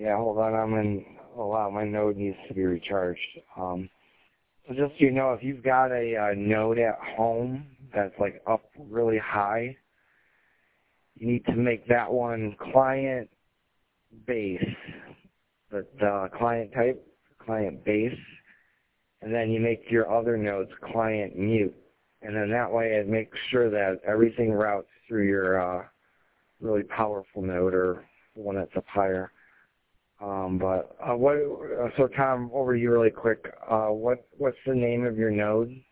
Yeah, hold on. I'm in. Oh wow, my node needs to be recharged. So just so you know, if you've got a node at home that's like up really high, you need to make that one client base, the client type, client base, and then you make your other nodes client mute. And then that way it makes sure that everything routes through your really powerful node or the one that's up higher. So Tom, over to you really quick. What's the name of your node?